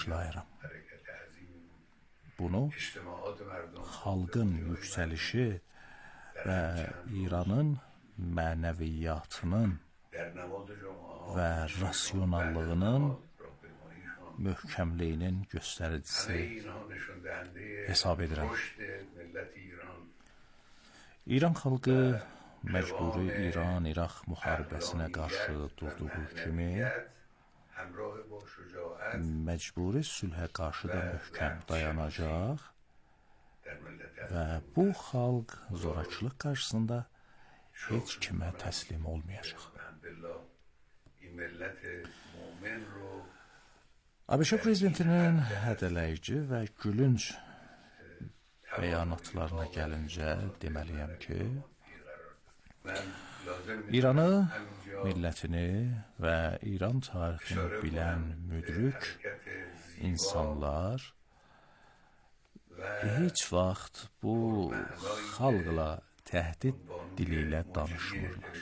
başlayıram. Bunu xalqın yüksəlişi və İranın mənəviyyatının və rasionallığının möhkəmliyinin göstəricisi hesab edirəm. İran xalqı məcburi İran-İraq müharibəsinə qarşı durduğu kimi məcburi sülhə qarşı da möhkəm dayanacaq və bu xalq zorakılıq qarşısında heç kimə təslim olmayacaq. ABŞ prezidentinin hədələyici və gülünc bəyanatlarına gəlincə deməliyəm ki, İranı, millətini və İran tarixini bilən müdrik insanlar heç vaxt bu xalqla təhdid dili ilə danışmırlar.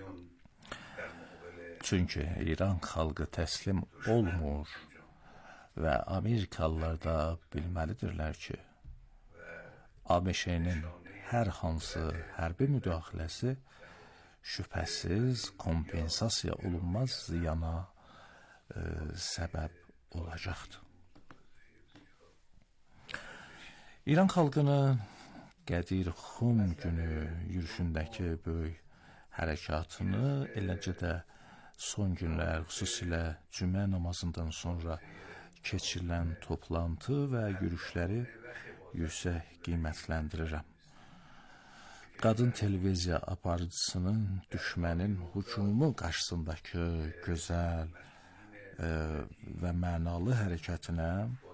Çünki İran xalqı təslim olmur və Amerikalılar da bilməlidirlər ki, ABŞ-nin hər hansı hərbi müdaxiləsi şübhəsiz kompensasiya olunmaz ziyana səbəb olacaqdır. İran xalqının Qədir Xum günü yürüşündəki böyük hərəkatını, eləcə də son günlər, xüsusilə cümə namazından sonra keçirilən toplantı və yürüşləri yüksək qiymətləndirirəm. Qadın televiziya aparıcısının düşmənin hücumu qarşısındakı gözəl və mənalı hərəkətinə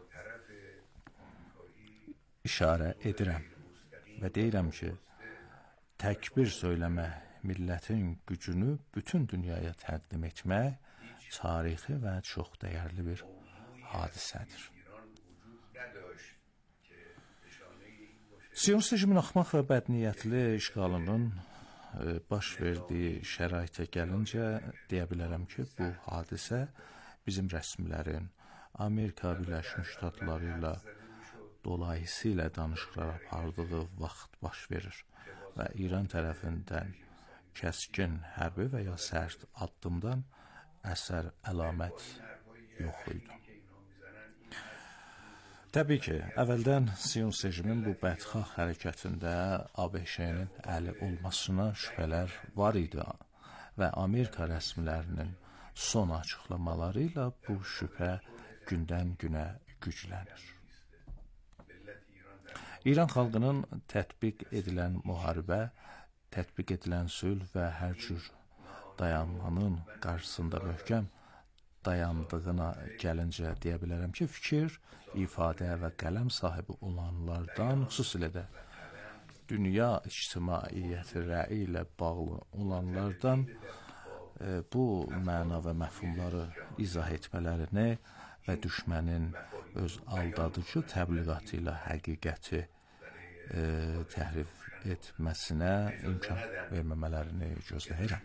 işarə edirəm və deyirəm ki, təkbir söyləmək, millətin gücünü bütün dünyaya təqdim etmək tarixi və çox dəyərli bir hadisədir. Siyonist rejimin axmaq və bədniyyətli işğalının baş verdiyi şəraitə gəlincə deyə bilərəm ki, bu hadisə bizim rəsmilərin Amerika Birləşmiş Ştatları ilə dolayısıyla danışıqlar apardığı vaxt baş verir və İran tərəfindən kəskin hərbi və ya sərt addımdan əsər əlamət yox idi. Təbii ki, əvvəldən Siyonist rejimin bu bədxah hərəkətində ABŞ-nin əli olmasına şübhələr var idi və Amerika rəsmilərinin son açıqlamaları ilə bu şübhə gündən-günə güclənir. İran xalqının tətbiq edilən müharibə, tətbiq edilən sülh və hər cür dayanmanın qarşısında möhkəm dayandığına gəlincə deyə bilərəm ki, fikir, ifadə və qələm sahibi olanlardan, xüsusilə də dünya ictimaiyyəti rəyi ilə bağlı olanlardan bu məna və məfhumları izah etmələrini və düşmənin öz aldadıcı təbliğatı ilə həqiqəti təhrif etməsinə imkan verməmələrini gözləyirəm.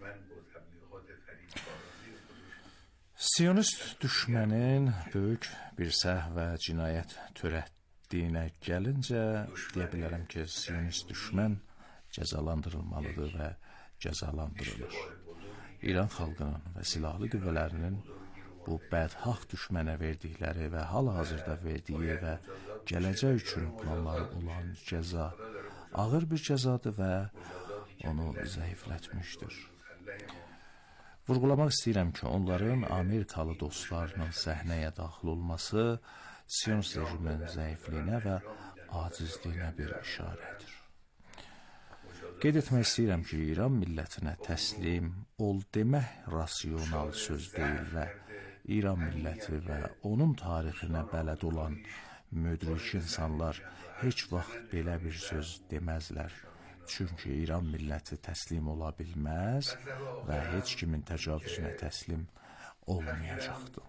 Siyonist düşmənin böyük bir səhv və cinayət törətdiyinə gəlincə deyə bilərəm ki, Siyonist düşmən cəzalandırılmalıdır və cəzalandırılır. İran xalqının və silahlı qüvvələrinin bu bədxah düşmənə verdikləri və hal-hazırda verdiyi və gələcək üçün planları olan cəza ağır bir cəzadır və onu zəiflətmişdir. Vurğulamaq istəyirəm ki, onların Amerikalı dostlarının səhnəyə daxil olması Siyonist rejimin zəifliyinə və acizliyinə bir işarədir. Qeyd etmək istəyirəm ki, İran millətinə təslim ol demək rasional söz deyil və İran milləti və onun tarixinə bələd olan müdrik insanlar heç vaxt belə bir söz deməzlər. Çünki İran milləti təslim ola bilməz və heç kimin təcavüzünə təslim olmayacaqdır.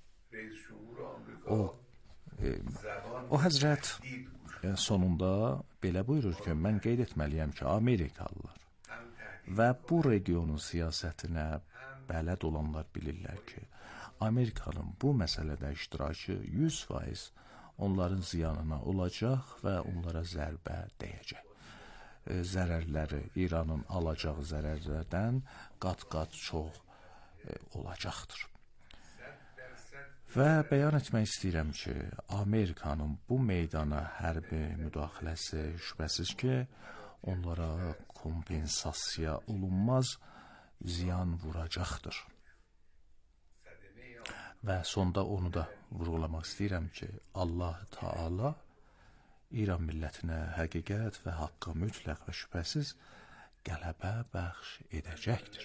O həzrət sonunda belə buyurur ki, mən qeyd etməliyəm ki, Amerikalılar və bu regionun siyasətinə bələd olanlar bilirlər ki, Amerikanın bu məsələdə iştirakı 100% onların ziyanına olacaq və onlara zərbə dəyəcək. Zərərləri, İranın alacağı zərərlərdən qat-qat çox olacaqdır. Və bəyan etmək istəyirəm ki, Amerikanın bu meydana hərbi müdaxiləsi şübhəsiz ki, onlara kompensasiya olunmaz ziyan vuracaqdır. Və sonda onu da vurğulamaq istəyirəm ki, Allah Taala İran millətinə həqiqət və haqqa mütləq və şübhəsiz qələbə bəxş edəcəkdir.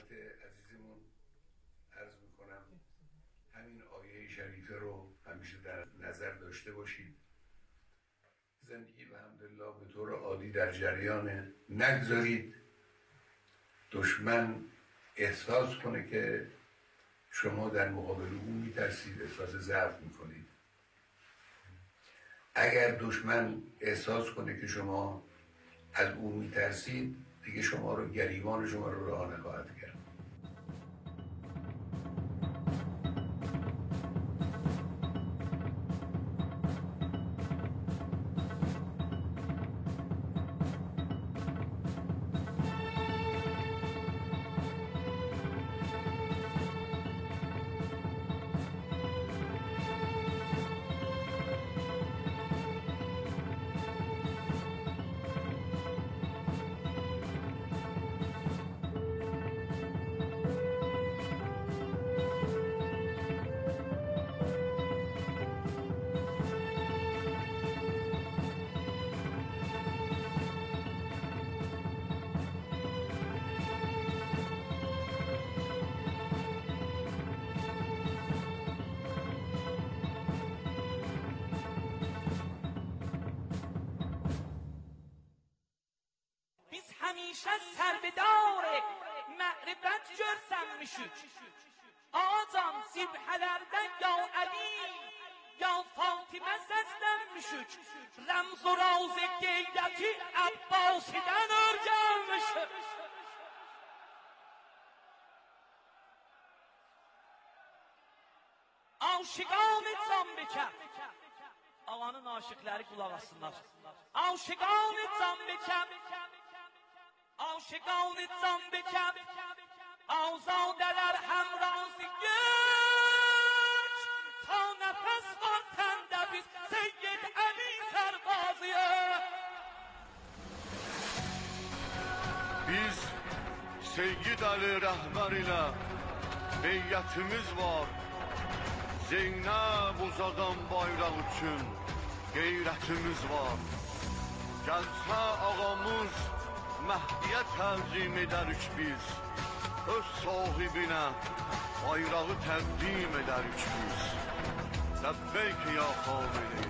همین آیه شریفه رو همیشه در نظر داشته باشید. زندگی به حمدالله به طور عادی در جریان نگذارید دشمن احساس کنه که شما در مقابل او میترسید، احساس ضعف میکنید. اگر دشمن احساس کنه که شما از او میترسید، دیگه شما رو گریبان شما رو رها نخواهد کرد. همیشه سربدار معرفت görsenmişik. Azam zibhelerden ya Ali ya Fatime seslenmişik. Remz و راز geyreti Abbasi'den örgelmişik. Aşıkan etsam bekar. Ağanın aşıkları kulak assınlar. Aşıkan etsam bekar. Aşıkan etsam bekar. Azadeler hemrazı geç. Ta nefes var tende biz Seyyid Ali Serbazı'ya. Biz Seyyid Ali rəhbər ilə beyyətimiz var. Zeynəb uzadan bayraq üçün qeyrətimiz var. Gəlsə ağamız Məhdiyə təzim edərik biz. Öz sahibinə bayrağı təqdim edərik biz. Ləbbeyk ya Xamini.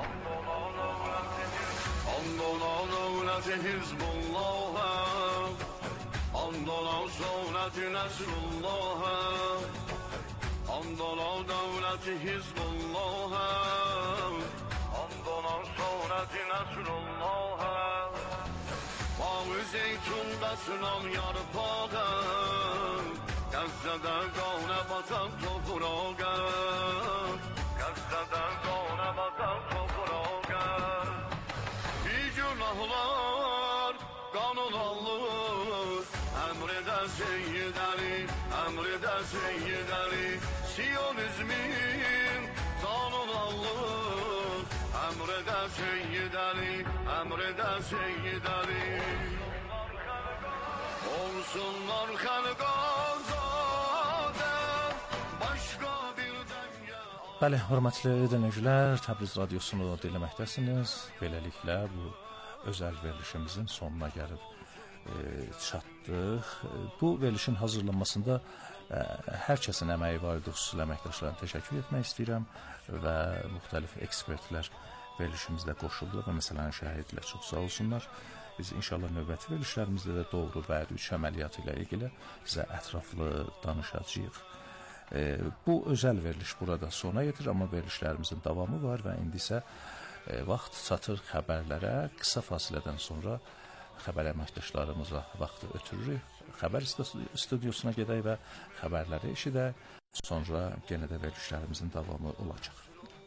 Andona dövləti Hizbullahə, andona sövləti Nəsrullahə, andona dövləti Hizbullahə, andona sövləti Nəsrullahə. Bağı zeytunda sınam yarpağı, Qəzzədə qanə batan toprağa, Qəzzədə qanə batan toprağa. Günahlar qanun alır, əmrədə Seyyid Ali, əmrədə Seyyid Ali. Siyonizmin qanun alır, əmrədə Seyyid Ali, əmrədə Seyyid Ali. Olsunlar xalq azadə, başqa bir dənya. Bəli, hörmətli dinləyicilər, Təbriz radiosunu dinləməkdəsiniz. Beləliklə bu özəl verilişimizin sonuna gəlib çatdıq. Bu verilişin hazırlanmasında hər kəsin əməyi var idi, xüsusilə əməkdaşlarına təşəkkür etmək istəyirəm və müxtəlif ekspertlər verilişimizdə qoşuldu və məsələni şərh etdilər. Çox sağ olsunlar. Biz inşallah növbəti verilişlərimizdə də doğru bədi 3 əməliyyatı ilə ilgili sizə ətraflı danışacağıq. Bu özəl veriliş burada sona yetir, amma verilişlərimizin davamı var və indi isə vaxt çatır xəbərlərə. Qısa fasilədən sonra xəbər əməkdaşlarımıza vaxtı ötürürük. Xəbər studiosuna gedək və xəbərləri eşidək. sonra yenə də verilişlərimizin davamı olacaq.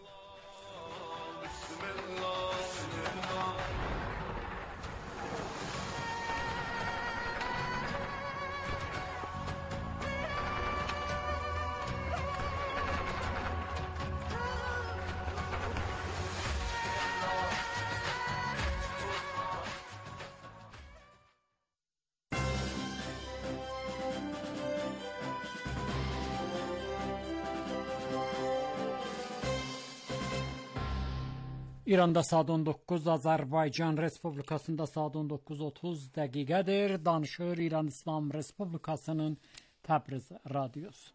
İranda saat 19, Azərbaycan Respublikasında saat 19:30 dəqiqədir. Danışır İran İslam Respublikasının Təbriz radiosu.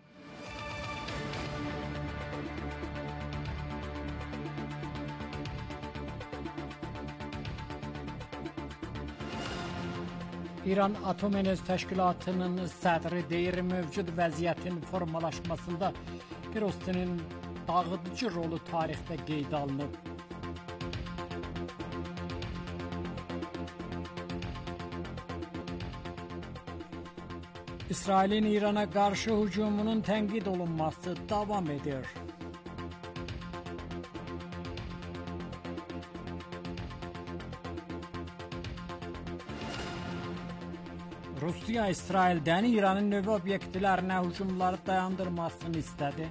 İran Atom Enerji Təşkilatının sədri deyir, mövcud vəziyyətin formalaşmasında Pirostinin dağıdıcı rolu tarixdə qeyd alınıb. İsrailin İrana qarşı hücumunun tənqid olunması davam edir. Rusiya İsraildən İranın nüvə obyektlərinə hücumları dayandırmasını istədi.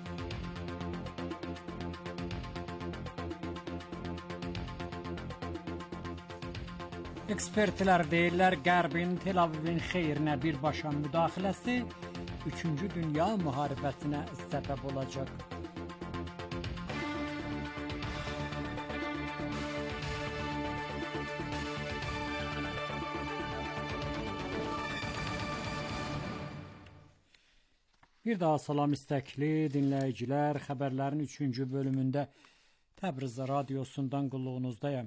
Ekspertlər deyirlər, Qərbin Tel Avivin xeyrinə birbaşa müdaxiləsi 3-cü Dünya müharibəsinə səbəb olacaq. Bir daha salam istəkli dinləyicilər, xəbərlərin 3-cü bölümündə Təbriz radiosundan qulluğunuzdayım.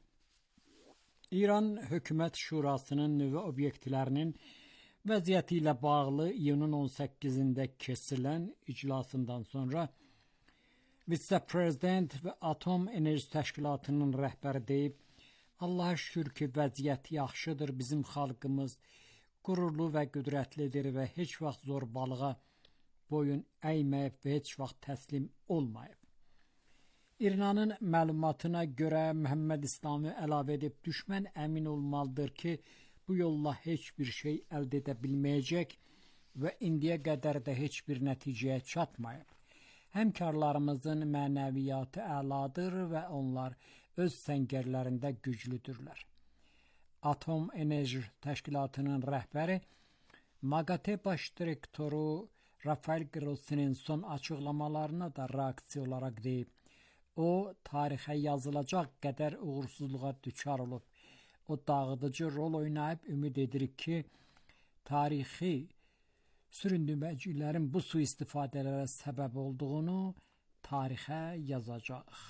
İran Hökumət Şurasının nüvə obyektlərinin vəziyyəti ilə bağlı iyunun 18-də keçirilən iclasından sonra vitse-prezident və Atom Enerji Təşkilatının rəhbəri deyib, Allaha şükür ki, vəziyyət yaxşıdır, bizim xalqımız qürurlu və qüdrətlidir və heç vaxt zorbalığa boyun əyməyib və heç vaxt təslim olmayıb. İranın məlumatına görə Məhəmməd İslami əlavə edib, düşmən əmin olmalıdır ki, bu yolla heç bir şey əldə edə bilməyəcək və indiyə qədər də heç bir nəticəyə çatmayıb. Həmkarlarımızın mənəviyyatı əladır və onlar öz səngərlərində güclüdürlər. Atom Enerji Təşkilatının rəhbəri MAGATE baş direktoru Rafael Grossi'nin son açıqlamalarına da reaksiya olaraq deyib, o, tarixə yazılacaq qədər uğursuzluğa düçar olub. O, dağıdıcı rol oynayıb, ümid edirik ki, tarixi süründürməcilərin bu sui-istifadələrə səbəb olduğunu tarixə yazacaq.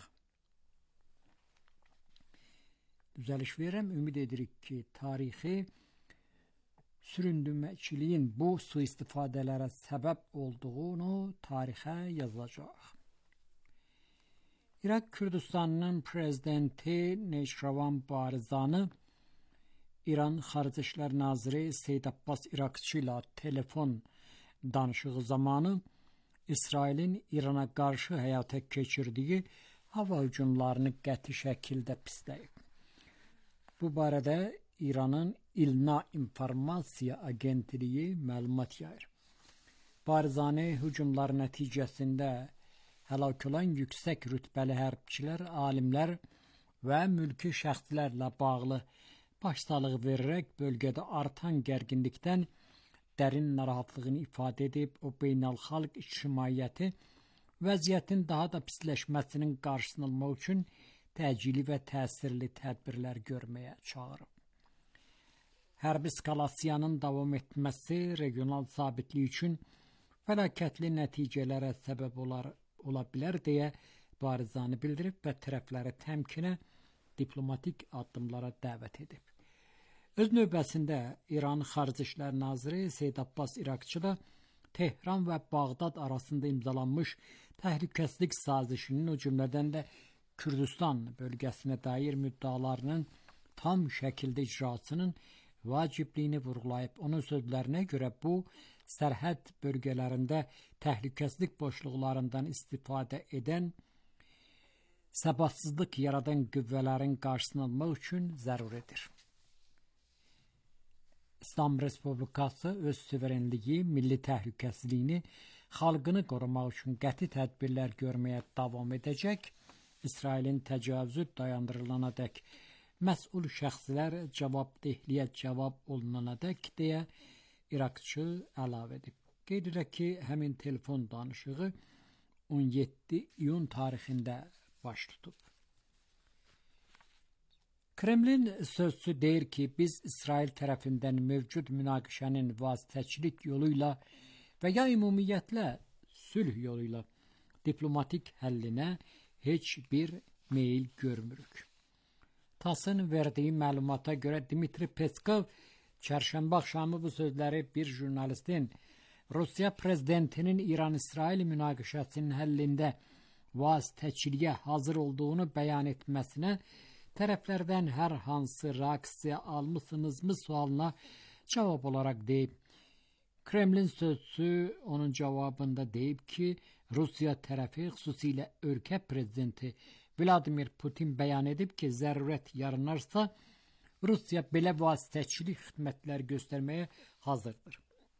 Düzəliş verirəm, ümid edirik ki, tarixi süründürməciliyin bu sui-istifadələrə səbəb olduğunu tarixə yazacaq. İraq Kürdistanının prezidenti Neşravan Barizani İran Xarici İşlər Naziri Seyid Abbas İraqçı ilə telefon danışığı zamanı İsrailin İrana qarşı həyata keçirdiyi hava hücumlarını qəti şəkildə pisləyib. Bu barədə İranın İlna İnformasiya Agentliyi məlumat yayır. Barizani hücumlar nəticəsində həlak olan yüksək rütbəli hərbçilər, alimlər və mülki şəxslərlə bağlı başsağlığı verərək bölgədə artan gərginlikdən dərin narahatlığını ifadə edib, o beynəlxalq ictimaiyyəti vəziyyətin daha da pisləşməsinin qarşısını almaq üçün təcili və təsirli tədbirlər görməyə çağırıb. Hərbi eskalasiyanın davam etməsi regional sabitlik üçün fəlakətli nəticələrə səbəb ola bilər deyə Barizani bildirib və tərəfləri təmkinə, diplomatik addımlara dəvət edib. Öz növbəsində İran Xarici İşlər Naziri Seyid Abbas İraqçı da Tehran və Bağdad arasında imzalanmış təhlükəsizlik sazişinin, o cümlədən də Kürdistan bölgəsinə dair müddalarının tam şəkildə icrasının vacibliyini vurğulayıb. Onun sözlərinə görə bu sərhəd bölgələrində təhlükəsizlik boşluqlarından istifadə edən səbatsızlıq yaradan qüvvələrin qarşısını almaq üçün zəruridir. İslam Respublikası öz suverenliyi, milli təhlükəsizliyini, xalqını qorumaq üçün qəti tədbirlər görməyə davam edəcək. İsrailin təcavüzü dayandırılana dək, məsul şəxslər cavabdehliyə cavab olunana dək deyə İraqçı əlavə edib. Qeyd edək ki, həmin telefon danışığı 17 iyun tarixində baş tutub. Kremlin sözcüsü deyir ki, biz İsrail tərəfindən mövcud münaqişənin vasitəçilik yoluyla və ya ümumiyyətlə sülh yoluyla diplomatik həllinə heç bir meyil görmürük. TASS-ın verdiyi məlumata görə Dmitri Peskov çərşənbə axşamı bu sözləri bir jurnalistin Rusiya prezidentinin İran-İsrail münaqişəsinin həllində vasitəçiliyə hazır olduğunu bəyan etməsinə tərəflərdən hər hansı reaksiya almısınızmı sualına cavab olaraq deyib. Kremlin sözcüsü onun cavabında deyib ki, Rusiya tərəfi, xüsusilə ölkə prezidenti Vladimir Putin bəyan edib ki, zərurət yaranarsa Rusiya belə vasitəçilik xidmətləri göstərməyə hazırdır.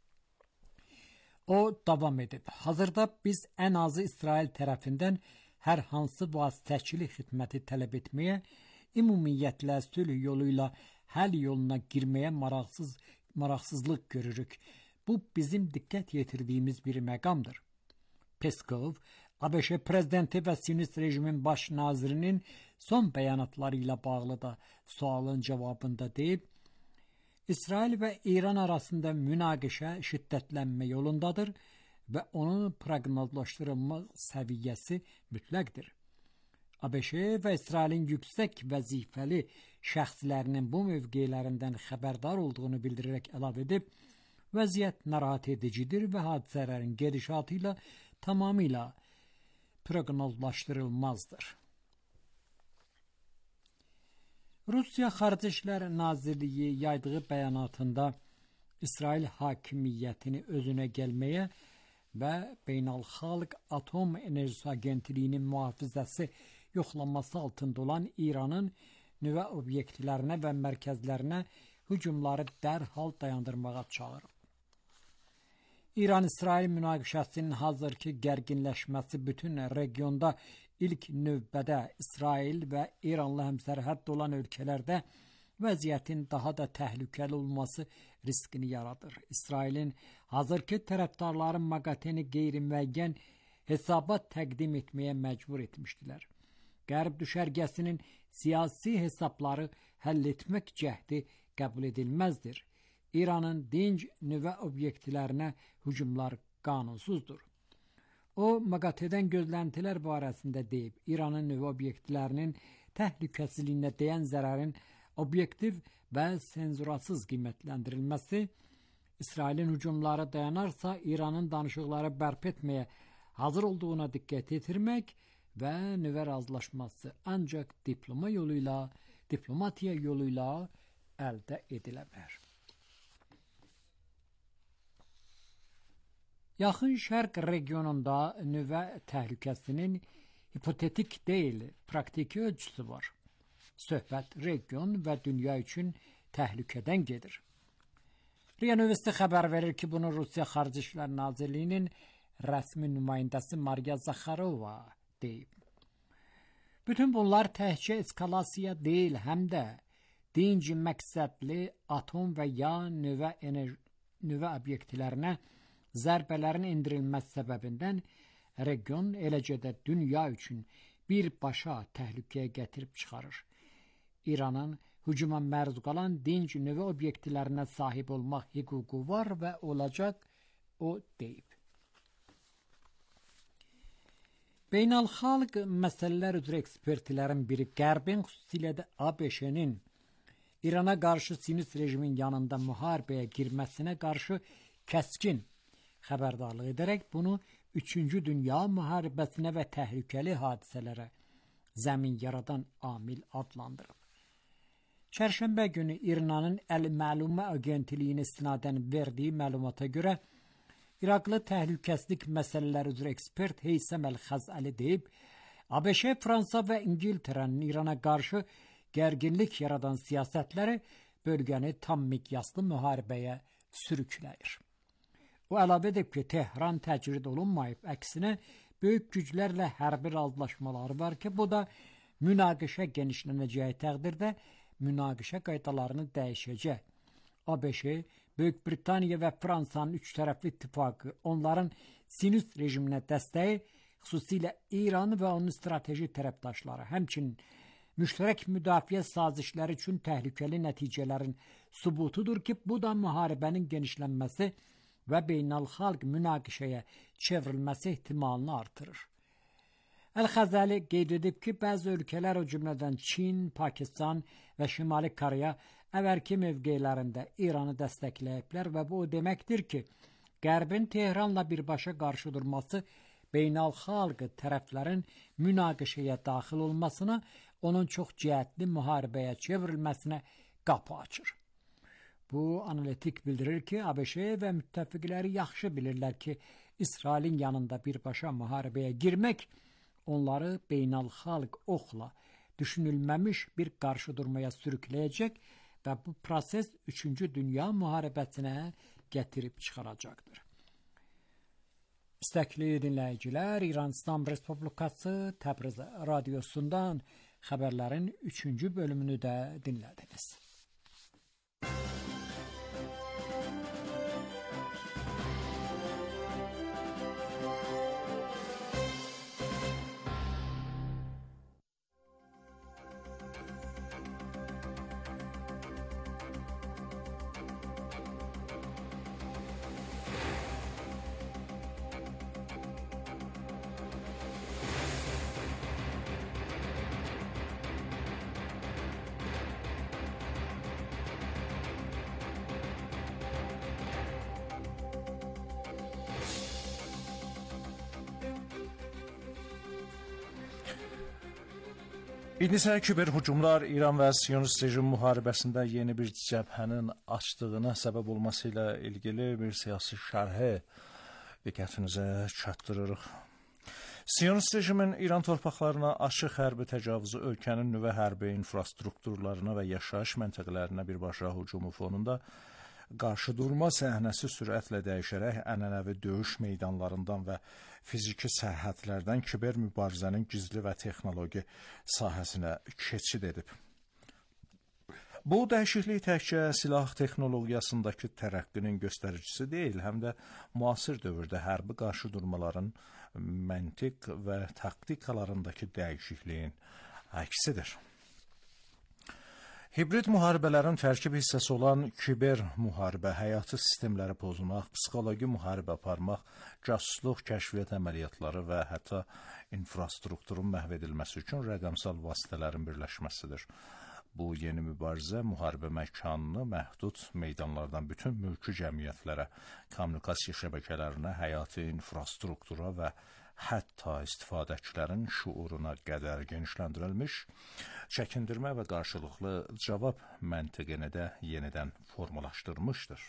O davam edib. Hazırda biz ən azı İsrail tərəfindən hər hansı vasitəçilik xidməti tələb etməyə, ümumiyyətlə sülh yoluyla həll yoluna girməyə maraqsızlıq görürük. Bu bizim diqqət yetirdiyimiz bir məqamdır. Peskov, ABŞ prezidenti və Siyonist rejimin baş nazirinin son bəyanatları ilə bağlı da sualın cavabında deyib, İsrail və İran arasında münaqişə şiddətlənmə yolundadır və onun proqnozlaşdırılma səviyyəsi mütləqdir. ABŞ və İsrailin yüksək vəzifəli şəxslərinin bu mövqelərindən xəbərdar olduğunu bildirərək əlavə edib, vəziyyət narahat edicidir və hadisələrin gedişatı ilə tamamilə proqnozlaşdırılmazdır. Rusiya Xarici İşlər Nazirliyi yaydığı bəyanatında İsrail hakimiyyətini özünə gəlməyə və Beynəlxalq Atom Enerjisi Agentliyinin mühafizəsi yoxlanması altında olan İranın nüvə obyektlərinə və mərkəzlərinə hücumları dərhal dayandırmağa çağırıb. İran-İsrail münaqişəsinin hazırki gərginləşməsi bütün regionda ilk növbədə İsrail və İranla həmsərhəd olan ölkələrdə vəziyyətin daha da təhlükəli olması riskini yaradır. İsrailin hazırki tərəfdarları Maqateni qeyri-müəyyən hesabat təqdim etməyə məcbur etmişdilər. Qərb düşərgəsinin siyasi hesabları həll etmək cəhdi qəbul edilməzdir. İranın dinc nüvə obyektlərinə hücumlar qanunsuzdur. O, Maqatedən gözləntilər barəsində deyib, İranın nüvə obyektlərinin təhlükəsizliyinə dəyən zərərin obyektiv və senzurasız qiymətləndirilməsi, İsrailin hücumları dayanarsa, İranın danışıqları bərpa etməyə hazır olduğuna diqqət yetirmək və nüvə razılaşması ancaq diplomatiya yoluyla əldə edilə bilər. Yaxın Şərq regionunda nüvə təhlükəsinin hipotetik deyil, praktiki ölçüsü var. Söhbət region və dünya üçün təhlükədən gedir. RIA Nüvəsi xəbər verir ki, bunu Rusiya Xarici İşlər Nazirliyinin rəsmi nümayəndəsi Mariya Zakharova deyib. Bütün bunlar təhcə eskalasiya deyil, həm də dinc məqsədli atom və ya nüvə obyektlərinə zərbələrin endirilməsi səbəbindən region, eləcə də dünya üçün birbaşa təhlükəyə gətirib çıxarır. İranın hücuma məruz qalan dinc nüvə obyektlərinə sahib olmaq hüququ var və olacaq, o deyib. Beynəlxalq məsələlər üzrə ekspertlərin biri Qərbin, xüsusilə də ABŞ-nin İrana qarşı Siyonist rejimin yanında müharibəyə girməsinə qarşı kəskin xəbərdarlıq edərək bunu 3-cü Dünya müharibəsinə və təhlükəli hadisələrə zəmin yaradan amil adlandırıb. Çərşənbə günü İranın Əl-Məlumə Agentliyinin istinadən verdiyi məlumata görə İraqlı təhlükəsizlik məsələləri üzrə ekspert Heysəm Əl-Xəzəli deyib, ABŞ, Fransa və İngiltərənin İrana qarşı gərginlik yaradan siyasətləri bölgəni tam miqyaslı müharibəyə sürükləyir. O əlavə edib ki, Tehran təcrid olunmayıb, əksinə böyük güclərlə hərbi razılaşmaları var ki, bu da münaqişə genişlənəcəyi təqdirdə münaqişə qaydalarını dəyişəcək. ABŞ, Böyük Britaniya və Fransanın üç tərəfli ittifaqı, onların Sinüst rejiminə dəstəyi, xüsusilə İran və onun strateji tərəfdaşları, həmçinin müştərək müdafiə sazişləri üçün təhlükəli nəticələrin sübutudur ki, bu da müharibənin genişlənməsi və beynəlxalq münaqişəyə çevrilməsi ehtimalını artırır. Əl-Xəzəli qeyd edib ki, bəzi ölkələr, o cümlədən Çin, Pakistan və Şimali Koreya əvvəlki mövqelərində İranı dəstəkləyiblər və bu o deməkdir ki, Qərbin Tehranla birbaşa qarşı durması beynəlxalq tərəflərin münaqişəyə daxil olmasına, onun çox cəhətli müharibəyə çevrilməsinə qapı açır. Bu analitik bildirir ki, ABŞ və müttəfiqləri yaxşı bilirlər ki, İsrailin yanında birbaşa müharibəyə girmək onları beynəlxalq oxla düşünülməmiş bir qarşıdurmaya sürükləyəcək və bu proses 3-cü Dünya müharibəsinə gətirib çıxaracaqdır. İstəkli dinləyicilər, İran İslam Respublikası Təbriz radiosundan xəbərlərin 3-cü bölümünü də dinlədiniz. İndi isə kiber hücumlar İran və Siyonist rejim müharibəsində yeni bir cəbhənin açdığına səbəb olması ilə ilgili bir siyasi şərhi diqqətinizə çatdırırıq. Siyonist rejimin İran torpaqlarına açıq hərbi təcavüzü ölkənin nüvə hərbi infrastrukturlarına və yaşayış məntəqələrinə birbaşa hücumu fonunda qarşıdurma səhnəsi sürətlə dəyişərək ənənəvi döyüş meydanlarından və fiziki sərhədlərdən kiber mübarizənin gizli və texnoloji sahəsinə keçid edib. Bu dəyişiklik təkcə silah texnologiyasındakı tərəqqinin göstəricisi deyil, həm də müasir dövrdə hərbi qarşıdurmaların məntiq və taktikalarındakı dəyişikliyin əksidir. Hibrid müharibələrin tərkib hissəsi olan kiber müharibə, həyati sistemləri pozmaq, psixoloji müharibə aparmaq, casusluq, kəşfiyyat əməliyyatları və hətta infrastrukturun məhv edilməsi üçün rəqəmsal vasitələrin birləşməsidir. Bu yeni mübarizə müharibə məkanını məhdud meydanlardan bütün mülki cəmiyyətlərə, kommunikasiya şəbəkələrinə, həyati infrastruktura və hətta istifadəçilərin şuuruna qədər genişləndirilmiş, çəkindirmə və qarşılıqlı cavab məntiqini də yenidən formalaşdırmışdır.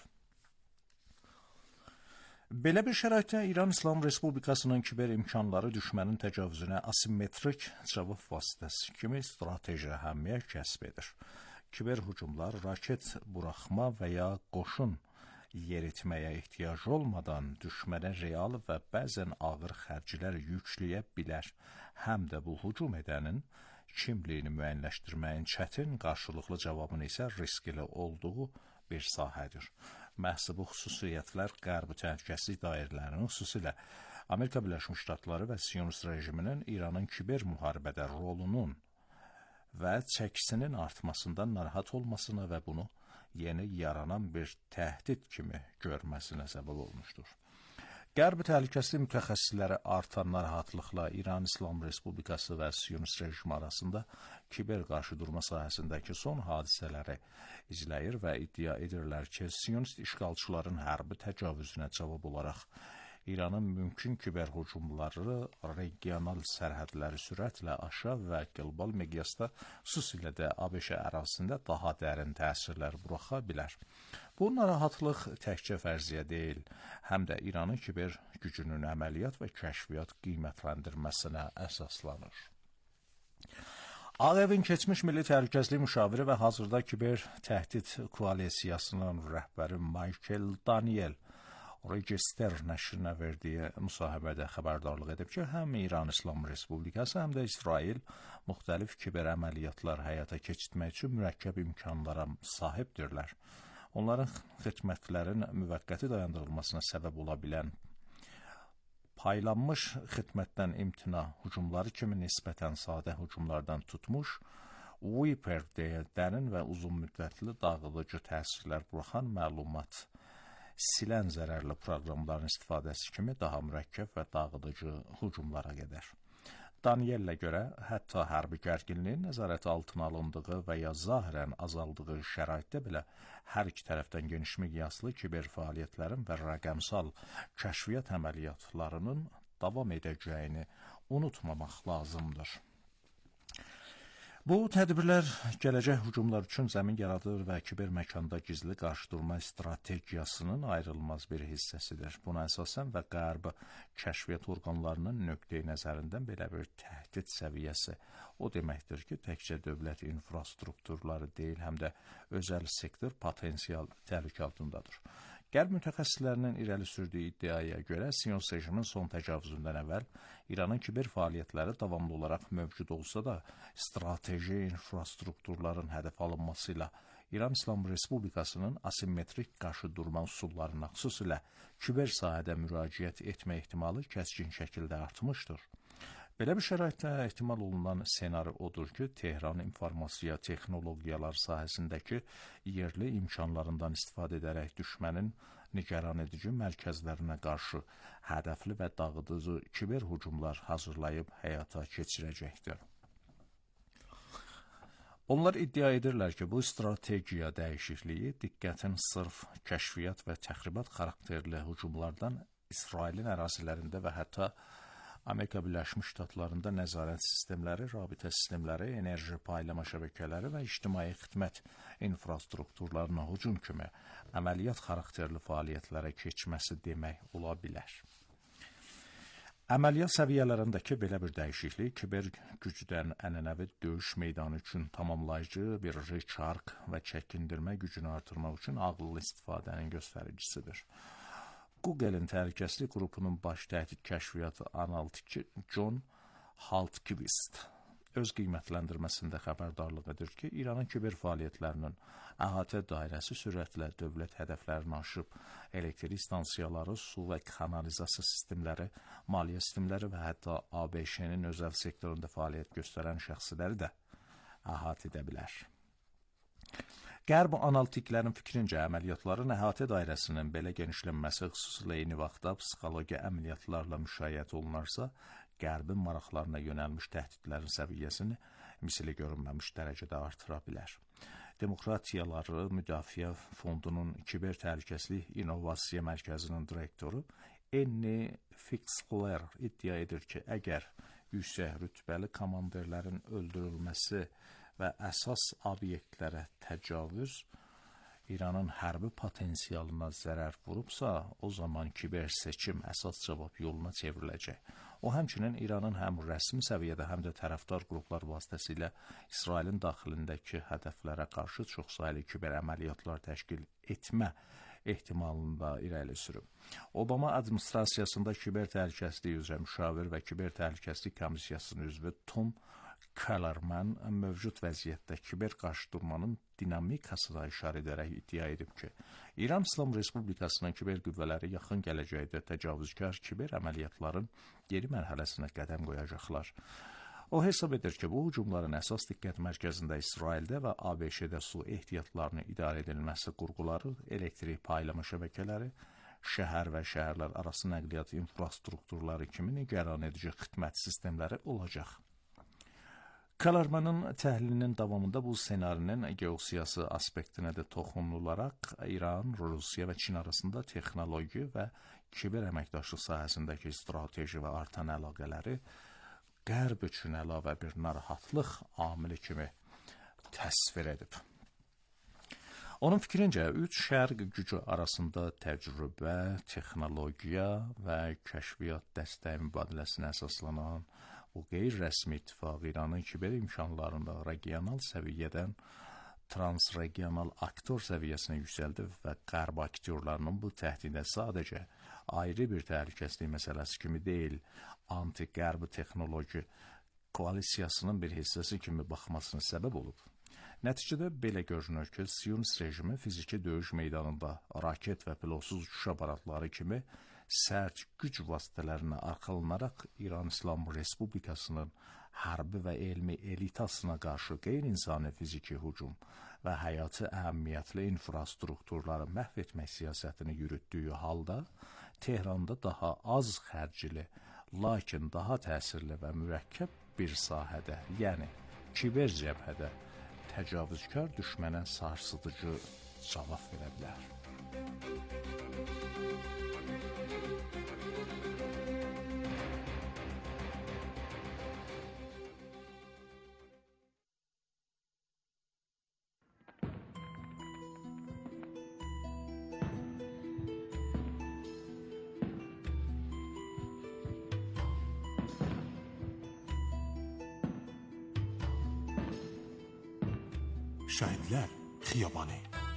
Belə bir şəraitdə İran İslam Respublikasının kiber imkanları düşmənin təcavüzünə asimetrik cavab vasitəsi kimi strateji əhəmiyyət kəsb edir. Kiber hücumlar raket buraxma və ya qoşun yeritməyə ehtiyac olmadan düşmənə real və bəzən ağır xərclər yükləyə bilər. Həm də bu hücum edənin kimliyini müəyyənləşdirməyin çətin, qarşılıqlı cavabın isə riskli olduğu bir sahədir. Məhz bu xüsusiyyətlər Qərbi təhlükəsizlik dairələrinin, xüsusilə Amerika Birləşmiş Ştatları və Siyonist rejiminin İranın kiber müharibədə rolunun və çəkisinin artmasından narahat olmasına və bunu yeni yaranan bir təhdid kimi görməsinə səbəb olmuşdur. Qərbi təhlükəsizlik mütəxəssisləri artan narahatlıqla İran İslam Respublikası və Siyonist rejimi arasında kiber qarşıdurma sahəsindəki son hadisələri izləyir və iddia edirlər ki, Siyonist işğalçıların hərbi təcavüzünə cavab olaraq İranın mümkün kiber hücumları regional sərhədləri sürətlə aşa və qlobal miqyasda, xüsusilə də ABŞ ərazisində daha dərin təsirlər buraxa bilər. Bu narahatlıq təkcə fərziyyə deyil, həm də İranın kiber gücünün əməliyyat və kəşfiyyat qiymətləndirməsinə əsaslanır. Ağ Evin keçmiş milli təhlükəsizlik müşaviri və hazırda kiber təhdid koalisiyasının rəhbəri Michael Daniel Register nəşrinə verdiyi müsahibədə xəbərdarlıq edib ki, həm İran İslam Respublikası, həm də İsrail müxtəlif kiber əməliyyatlar həyata keçirmək üçün mürəkkəb imkanlara sahibdirlər. Onların xidmətlərin müvəqqəti dayandırılmasına səbəb ola bilən paylanmış xidmətdən imtina hücumları kimi nisbətən sadə hücumlardan tutmuş, Viper deyə dərin və uzun müddətli dağıdıcı təsirlər buraxan məlumat silən zərərli proqramların istifadəsi kimi daha mürəkkəb və dağıdıcı hücumlara qədər. Daniellə görə, hətta hərbi gərginliyin nəzarət altına alındığı və ya zahirən azaldığı şəraitdə belə hər iki tərəfdən geniş miqyaslı kiber fəaliyyətlərin və rəqəmsal kəşfiyyat əməliyyatlarının davam edəcəyini unutmamaq lazımdır. Bu tədbirlər gələcək hücumlar üçün zəmin yaradır və kiber məkanda gizli qarşıdurma strategiyasının ayrılmaz bir hissəsidir. Buna əsasən və Qərb kəşfiyyat orqanlarının nöqteyi nəzərindən belə bir təhdid səviyyəsi o deməkdir ki, təkcə dövlət infrastrukturları deyil, həm də özəl sektor potensial təhlükə altındadır. Qərb mütəxəssislərinin irəli sürdüyü iddiaya görə Sionist rejimin son təcavüzündən əvvəl İranın kiber fəaliyyətləri davamlı olaraq mövcud olsa da, strateji infrastrukturların hədəf alınması ilə İran İslam Respublikasının asimetrik qarşıdurma üsullarına, xüsusilə kiber sahədə müraciət etmə ehtimalı kəskin şəkildə artmışdır. Belə bir şəraitdə ehtimal olunan senari odur ki, Tehran informasiya texnologiyalar sahəsindəki yerli imkanlarından istifadə edərək düşmənin nigaran edici mərkəzlərinə qarşı hədəfli və dağıdıcı kiber hücumlar hazırlayıb həyata keçirəcəkdir. Onlar iddia edirlər ki, bu strategiya dəyişikliyi diqqətin sırf kəşfiyyat və təxribat xarakterli hücumlardan İsrailin ərazilərində və hətta Amerika Birləşmiş Ştatlarında nəzarət sistemləri, rabitə sistemləri, enerji paylama şəbəkələri və ictimai xidmət infrastrukturlarına hücum kimi əməliyyat xarakterli fəaliyyətlərə keçməsi demək ola bilər. Əməliyyat səviyyələrindəki belə bir dəyişiklik kiber gücdən ənənəvi döyüş meydanı üçün tamamlayıcı bir recharge və çəkindirmə gücünü artırmaq üçün ağıllı istifadənin göstəricisidir. Google-in təhlükəsizlik qrupunun baş təhdid kəşfiyyatı analitiki John Haltquist öz qiymətləndirməsində xəbərdarlıq edir ki, İranın kiber fəaliyyətlərinin əhatə dairəsi sürətlə dövlət hədəflərini aşıb, elektrik stansiyaları, su və kanalizasiya sistemləri, maliyyə sistemləri və hətta ABŞ-nin özəl sektorunda fəaliyyət göstərən şəxsləri də əhatə edə bilər. Qərb analitiklərin fikrincə əməliyyatların əhatə dairəsinin belə genişlənməsi xüsusilə eyni vaxtda psixoloji əməliyyatlarla müşayiət olunarsa, Qərbin maraqlarına yönəlmiş təhdidlərin səviyyəsini misli görünməmiş dərəcədə artıra bilər. Demokratiyaları Müdafiə Fondunun Kiber Təhlükəsizlik İnnovasiya Mərkəzinin direktoru Annie Fixler iddia edir ki, əgər yüksək rütbəli komandirlərin öldürülməsi və əsas obyektlərə təcavüz İranın hərbi potensialına zərər vurubsa, o zaman kiber seçim əsas cavab yoluna çevriləcək. O həmçinin İranın həm rəsmi səviyyədə, həm də tərəfdar qruplar vasitəsilə İsrailin daxilindəki hədəflərə qarşı çoxsaylı kiber əməliyyatlar təşkil etmə ehtimalını da irəli sürüb. Obama administrasiyasında kiber təhlükəsizlik üzrə müşavir və kiber təhlükəsizlik komissiyasının üzvü Tom Kellerman mövcud vəziyyətdə kiber qarşıdurmanın dinamikasına işarə edərək iddia edib ki, İran İslam Respublikasının kiber qüvvələri yaxın gələcəkdə təcavüzkar kiber əməliyyatların yeni mərhələsinə qədəm qoyacaqlar. O hesab edir ki, bu hücumların əsas diqqət mərkəzində İsraildə və ABŞ-də su ehtiyatlarını idarə edilməsi qurğuları, elektrik paylama şəbəkələri, şəhər və şəhərlər arası nəqliyyat infrastrukturları kimi nigaran edici xidmət sistemləri olacaq. Kalarmanın təhlilinin davamında bu ssenarinin geosiyasi aspektinə də toxunularaq İran, Rusiya və Çin arasında texnoloji və kiber əməkdaşlıq sahəsindəki strateji və artan əlaqələri Qərb üçün əlavə bir narahatlıq amili kimi təsvir edib. Onun fikrincə, üç şərq gücü arasında təcrübə, texnologiya və kəşfiyyat dəstəyi mübadiləsinə əsaslanan bu qeyri-rəsmi ittifaq İranın kiber imkanlarında regional səviyyədən transregional aktor səviyyəsinə yüksəldib və Qərb aktyorlarının bu təhdidə sadəcə ayrı bir təhlükəsizlik məsələsi kimi deyil, anti-Qərb texnoloji koalisiyasının bir hissəsi kimi baxmasına səbəb olub. Nəticədə belə görünür ki, Siyonist rejimi fiziki döyüş meydanında raket və pilotsuz uçuş aparatları kimi sərt güc vasitələrinə arxalanaraq İran İslam Respublikasının hərbi və elmi elitasına qarşı qeyri-insani fiziki hücum və həyati əhəmiyyətli infrastrukturları məhv etmək siyasətini yürütdüyü halda Tehranda daha az xərcli, lakin daha təsirli və mürəkkəb bir sahədə, yəni kiber cəbhədə təcavüzkar düşmənə sarsıdıcı cavab verə bilər. Şəhidlər Xiyabanı.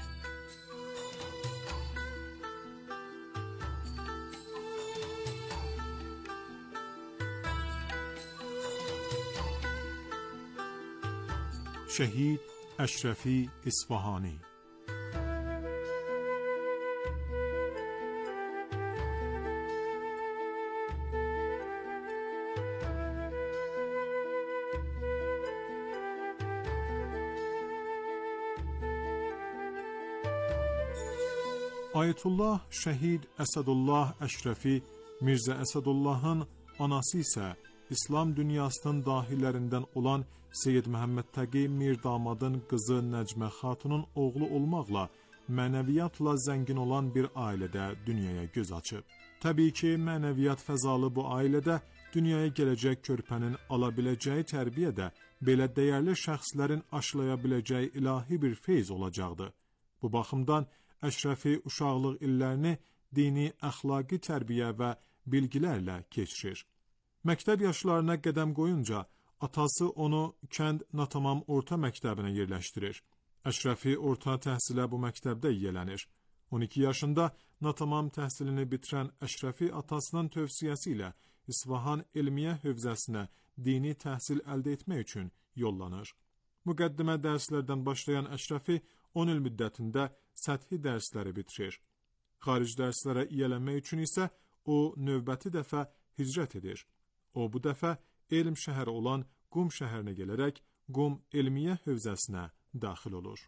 Şəhid Əşrəfi İsfahani. Ayətullah Şəhid Əsədullah Əşrəfi Mirzə Əsədullahın anası isə İslam dünyasının dahilərindən olan Seyyid Məhəmməd Təqi Mirdamadın qızı Nəcmə Xatunun oğlu olmaqla mənəviyyatla zəngin olan bir ailədə dünyaya göz açıb. Təbii ki, mənəviyyat fəzalı bu ailədə dünyaya gələcək körpənin ala biləcəyi tərbiyə də belə dəyərli şəxslərin aşılaya biləcəyi ilahi bir feyz olacaqdı. Bu baxımdan Əşrəfi uşaqlıq illərini dini, əxlaqi tərbiyə və bilgilərlə keçirir. Məktəb yaşlarına qədəm qoyunca atası onu kənd natamam orta məktəbinə yerləşdirir. Əşrəfi orta təhsilə bu məktəbdə yiyələnir. 12 yaşında natamam təhsilini bitirən Əşrəfi atasının tövsiyəsi ilə İsfahan elmiyyə hövzəsinə dini təhsil əldə etmək üçün yollanır. Müqəddimə dərslərdən başlayan Əşrəfi 10 il müddətində səthi dərsləri bitirir. Xaric dərslərə yiyələnmək üçün isə o növbəti dəfə hicrət edir. O bu dəfə elm şəhəri olan Qum şəhərinə gələrək Qum elmiyyə hövzəsinə daxil olur.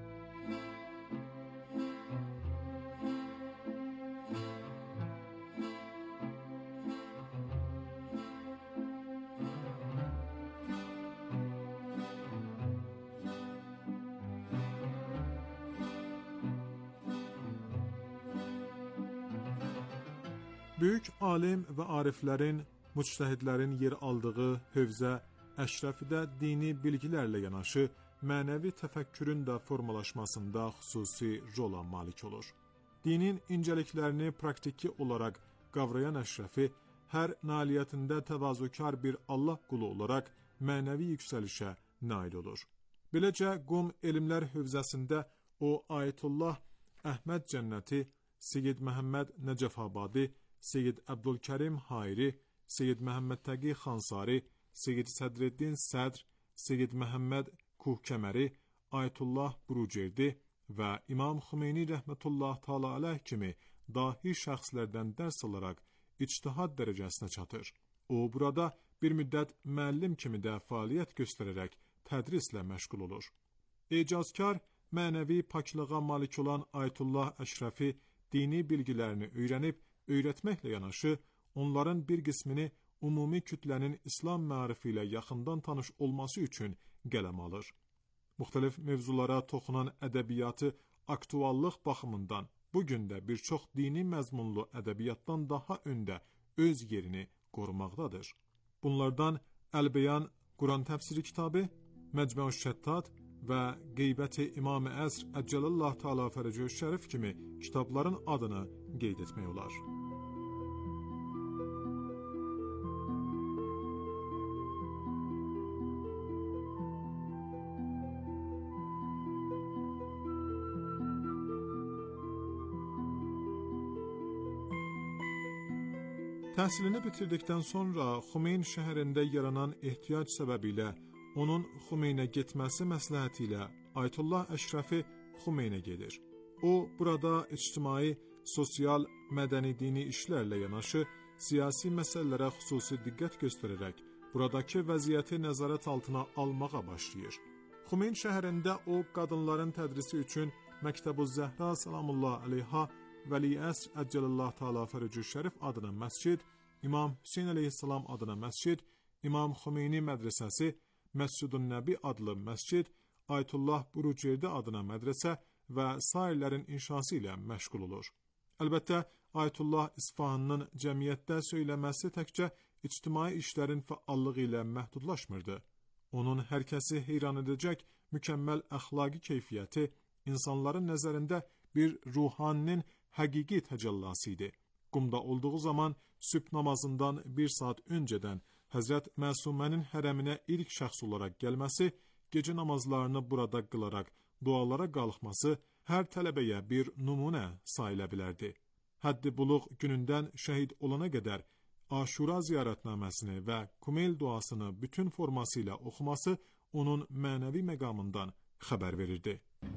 Böyük alim və ariflərin, müctəhidlərin yer aldığı hövzə Əşrəfidə dini bilgilərlə yanaşı, mənəvi təfəkkürün də formalaşmasında xüsusi rola malik olur. Dinin incəliklərini praktiki olaraq qavrayan Əşrəfi, hər nailiyyətində təvazökar bir Allah qulu olaraq mənəvi yüksəlişə nail olur. Beləcə, Qum elmlər hövzəsində o Ayətullah Əhməd Cənnəti, Seyyid Məhəmməd Nəcəfabadi, Seyyid Əbdülkərim Hayri, Seyyid Məhəmməd Təqi Xansari, Seyyid Sədreddin Sədr, Seyyid Məhəmməd Kuhkəməri, Ayətullah Burucerdi və İmam Xümeyni rəhmətullah təala əleyh kimi dahi şəxslərdən dərs alaraq ictihad dərəcəsinə çatır. O burada bir müddət müəllim kimi də fəaliyyət göstərərək tədrislə məşğul olur. Ecazkar, mənəvi paklığa malik olan Ayətullah Əşrəfi dini bilgilərini öyrənib, öyrətməklə yanaşı, onların bir qismini ümumi kütlənin İslam mərifi ilə yaxından tanış olması üçün qələm alır. Müxtəlif mövzulara toxunan ədəbiyyatı aktuallıq baxımından bu gün də bir çox dini məzmunlu ədəbiyyatdan daha öndə öz yerini qorumaqdadır. Bunlardan Əl-Beyan Quran təfsiri kitabı, Məcmu Şəttat və Qeybət-i İmam-ı Əsr Əcəlallah Teala Fərəcü Şərif kimi kitabların adını qeyd etmək olar. Təhsilini bitirdikdən sonra Xumeyn şəhərində yaranan ehtiyac səbəbilə onun Xumeynə getməsi məsləhəti ilə Ayətullah Əşrəfi Xumeynə gedir. O, burada ictimai, sosial, mədəni dini işlərlə yanaşı, siyasi məsələlərə xüsusi diqqət göstərərək, buradakı vəziyyəti nəzarət altına almağa başlayır. Xumeyn şəhərində o, qadınların tədrisi üçün Məktəbü-Zəhra Salamullah Əleyha Vəli Əsr Əcəlallah Teala Fərəcü Şərif adına məscid, İmam Hüseyn əleyhissalam adına məscid, İmam Xomeyni mədrəsəsi, Məscid-ün Nəbi adlı məscid, Ayətullah Burucerdi adına mədrəsə və sairlərin inşası ilə məşğul olur. Əlbəttə, Ayətullah İsfahanın cəmiyyətdə söyləməsi təkcə ictimai işlərin fəallığı ilə məhdudlaşmırdı. Onun hər kəsi heyran edəcək mükəmməl əxlaqi keyfiyyəti insanların nəzərində bir ruhaninin həqiqi təcəllası idi. Qumda olduğu zaman sübh namazından bir saat öncədən Həzrət Məsumənin hərəminə ilk şəxs olaraq gəlməsi, gecə namazlarını burada qılaraq dualara qalxması hər tələbəyə bir nümunə sayıla bilərdi. Həddi buluq günündən şəhid olana qədər Aşura ziyarətnaməsini və Kumeyl duasını bütün forması ilə oxuması onun mənəvi məqamından xəbər verirdi.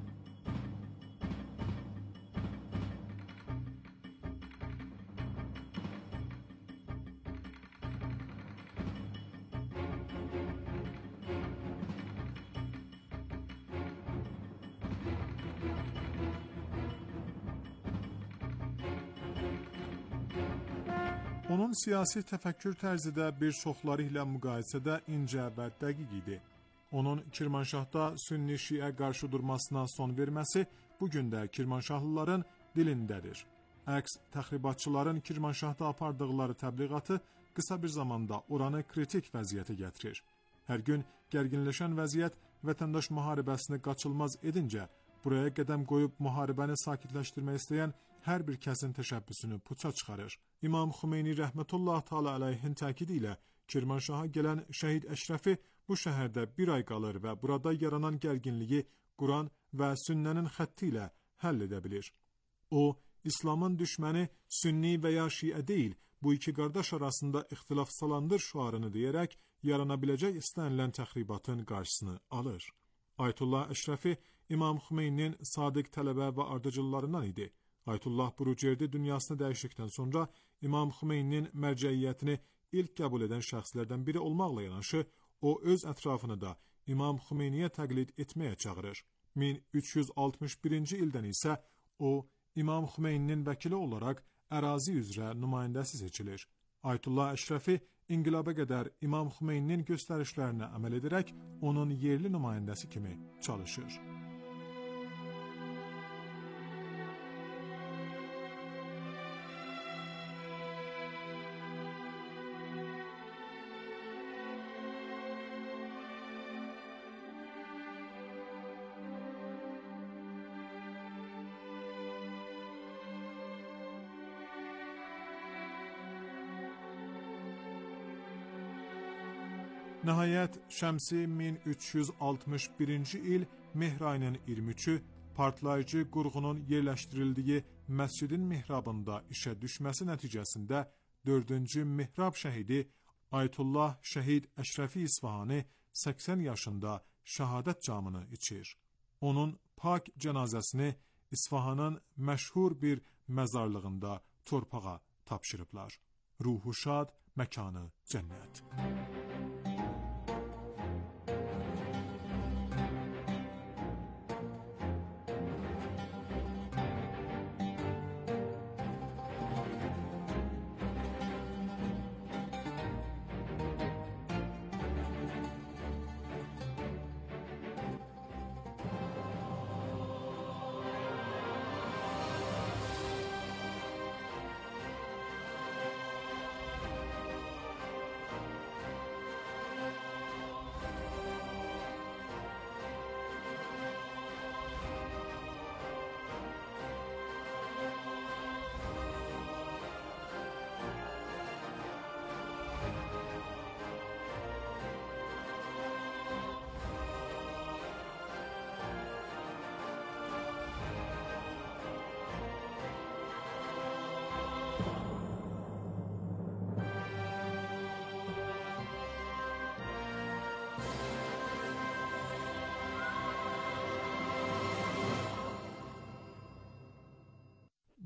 Onun siyasi təfəkkür tərzi də bir çoxları ilə müqayisədə incə və dəqiq idi. Onun Kirmanşahda Sünni-Şiə qarşı durmasına son verməsi bugün də Kirmanşahlıların dilindədir. Əks təxribatçıların Kirmanşahda apardıqları təbliğatı qısa bir zamanda oranı kritik vəziyyətə gətirir. Hər gün gərginləşən vəziyyət vətəndaş müharibəsini qaçılmaz edincə, buraya qədəm qoyub müharibəni sakitləşdirmək istəyən hər bir kəsin təşəbbüsünü puça çıxarır. İmam Xümeyni rəhmətullah Teala əleyhin təkidi ilə Kirmanşaha gələn şəhid Əşrəfi bu şəhərdə bir ay qalır və burada yaranan gərginliyi Quran və sünnənin xətti ilə həll edə bilir. O, İslamın düşməni sünni və ya şiə deyil, bu iki qardaş arasında ixtilaf salandır şüarını deyərək yarana biləcək istənilən təxribatın qarşısını alır. Ayətullah Əşrəfi İmam Xümeyninin sadiq tələbə və ardıcıllarından idi. Ayətullah Burucerdi dünyasını dəyişdikdən sonra İmam Xümeyninin mərcəiyyətini ilk qəbul edən şəxslərdən biri olmaqla yanaşı, o öz ətrafını da İmam Xümeyniyə təqlid etməyə çağırır. 1361-ci ildən isə o, İmam Xümeyninin vəkili olaraq ərazi üzrə nümayəndəsi seçilir. Ayətullah Əşrəfi inqilaba qədər İmam Xümeyninin göstərişlərinə əməl edərək onun yerli nümayəndəsi kimi çalışır. Nəhayət, Şəmsi 1361-ci il Mehr ayının 23-ü partlayıcı qurğunun yerləşdirildiyi məscidin mihrabında işə düşməsi nəticəsində 4-cü mihrab şəhidi Ayətullah Şəhid Əşrəfi İsfahani 80 yaşında şəhadət camını içir. Onun pak cənazəsini İsfahanın məşhur bir məzarlığında torpağa tapşırıblar. Ruhu şad, məkanı cənnət.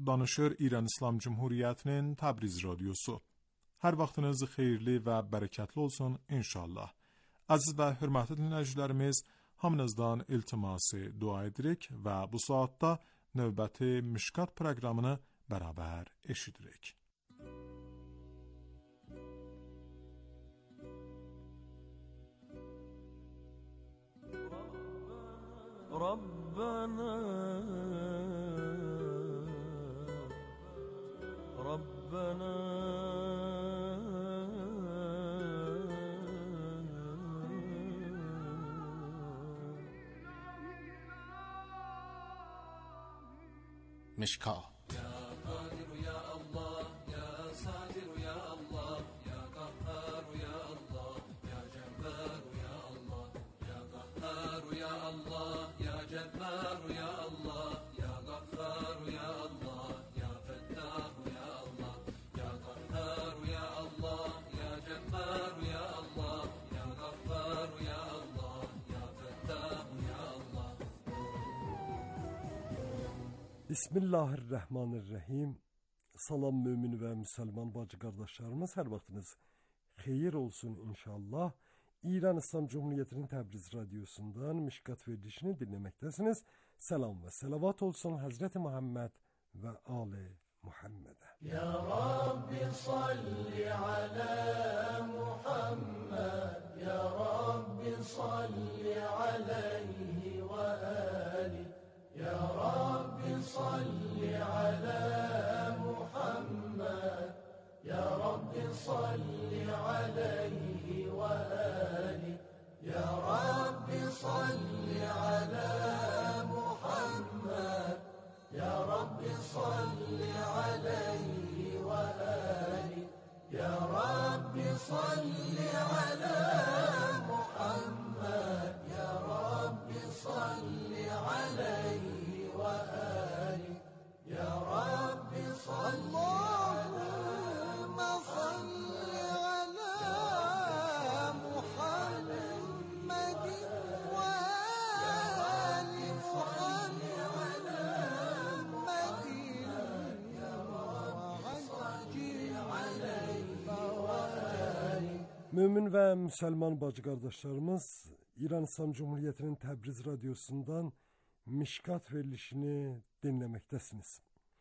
danışır İran İslam Cumhuriyeti'nin Təbriz radyosu. Hər vaxtınız xeyirli və bərəkətli olsun inşallah. Aziz və hörmətli dinləyicilərimiz, hamınızdan iltiması dua edirik və bu saatda növbəti Mişkat proqramını bərabər eşidirik. ربنا مشکات Bismillahirrahmanirrahim. Salam mümin və müsəlman bacı qardaşlarımız, hər vaxtınız xeyir olsun inşallah. İran İslam Cumhuriyeti'nin Təbriz radyosundan Mişkat verilişini dinləməkdəsiniz. Salam və salavat olsun Hazreti Muhammed və Ali Muhammed'e. Ya Rabbi salli ala Muhammed, Ya Rabbi salli alayhi ve ali. Ya Rabbi salli ala Muhammed, Ya Rabbi salli alayhi ve ali. Ya Rabbi salli ala Muhammed, Ya Rabbi salli alayhi ve ali. Ya Rabbi salli ala Muhammed, Ya Rabbi salli alayhi ve ali. Ya Rabbi salli Allahümme salli ala Muhammedin ve ali salli ala Muhammedin ya Rabbi salli alayhi ve ali. Mümin və müsəlman bacı qardaşlarımız, İran İslam Cumhuriyeti'nin Təbriz radyosundan Mişkat verilişini dinləməkdəsiniz.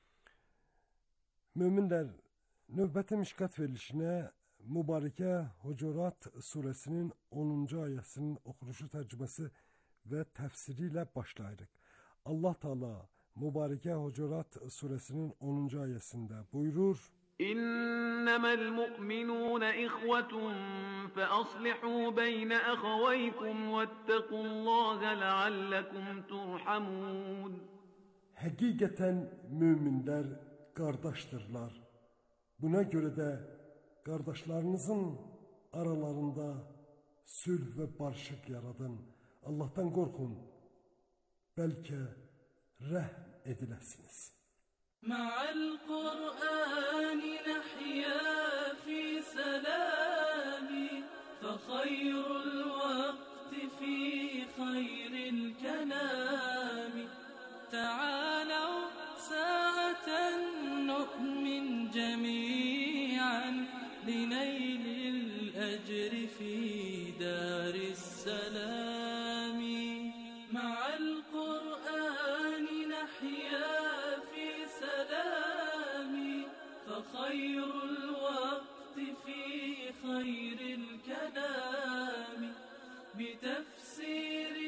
Müminlər, növbəti Mişkat verilişinə Mübarəkə Hucurat suresinin 10-cu ayəsinin oxunuşu, tərcüməsi və təfsiri ilə başlayırıq. Allah Teala Mübarəkə Hucurat suresinin 10-cu ayəsində buyurur: إنما المؤمنون إخوة فأصلحوا بين أخويكم واتقوا الله لعلكم ترحمون. Həqiqətən müminlər qardaşdırlar. Buna görə də qardaşlarınızın aralarında sülh və barışıq yaradın. Allahdan qorxun. Bəlkə rəhm ediləsiniz. مع القرآن نحيا في سلام فخير الوقت في خير الكلام تعالوا ساعة نؤمن جميعا لنيل الأجر في دار السلام مع القرآن نحيا فخير الوقت في خير الكلام بتفسير